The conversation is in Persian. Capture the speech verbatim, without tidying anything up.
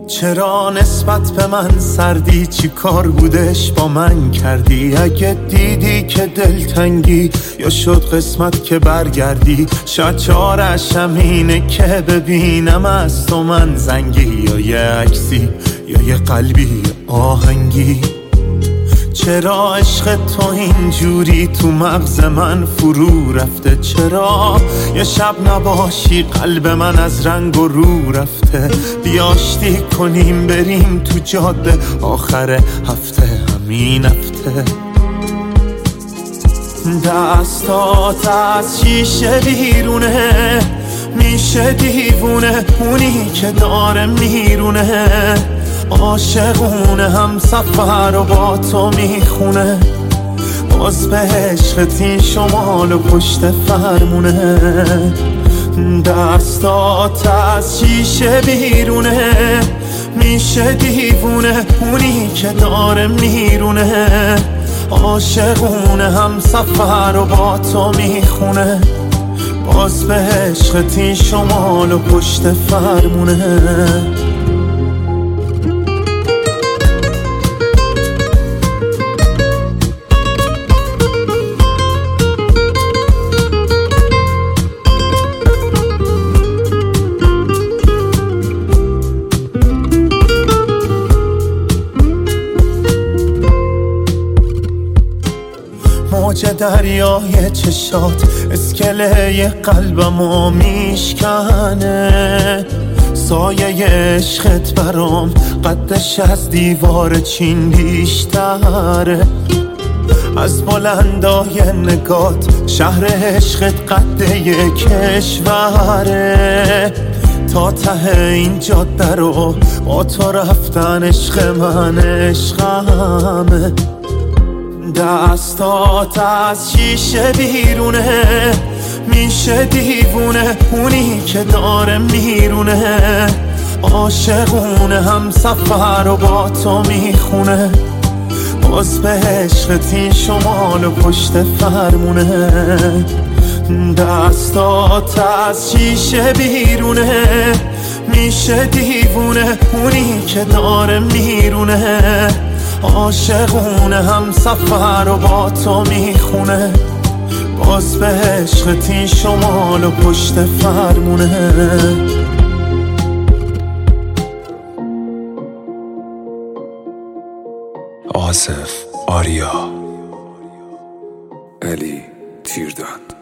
چرا نسبت به من سردی؟ چی کار بودش با من کردی؟ اگه دیدی که دلتنگی یا شد قسمت که برگردی، شاید چارش همینه که ببینم از تو من زنگی، یا یه عکسی یا یه قلبی آهنگی. چرا عشق تو اینجوری تو مغز من فرو رفته؟ چرا یه شب نباشی قلب من از رنگ و رو رفته؟ بیاشتی کنیم بریم تو جاده آخر هفته، همین هفته. دستات از شیشه بیرونه، میشه دیوونه اونی که داره میرونه. عاشقونه هم سفر و با تو میخونه، باز به عشقت این شمال و پشت فرمونه. دستات از شیشه بیرونه، میشه دیوونه اونی که داره میرونه. عاشقونه هم سفر و با تو میخونه، باز به عشقت این شمال و پشت فرمونه. موج دریای چشات اسکله قلبمو میشکنه. سایه عشقت برام قدش از دیوار چین بیشتره. از بلندای نگات شهر عشقت قد یک کشوره. تا ته این جاده رو با تو رفتن عشق من عشقمه. دستات از شیشه بیرونه، میشه دیوونه اونی که داره میرونه. عاشقونه هم سفر و با تو میخونه، باز به عشقت این شمال و پشت فرمونه. دستات از شیشه بیرونه، میشه دیوونه اونی که داره میرونه. عاشقونه هم سفر و با تو میخونه، باز به عشقت این شمال و پشت فرمونه. آصف آریا، علی تیردان.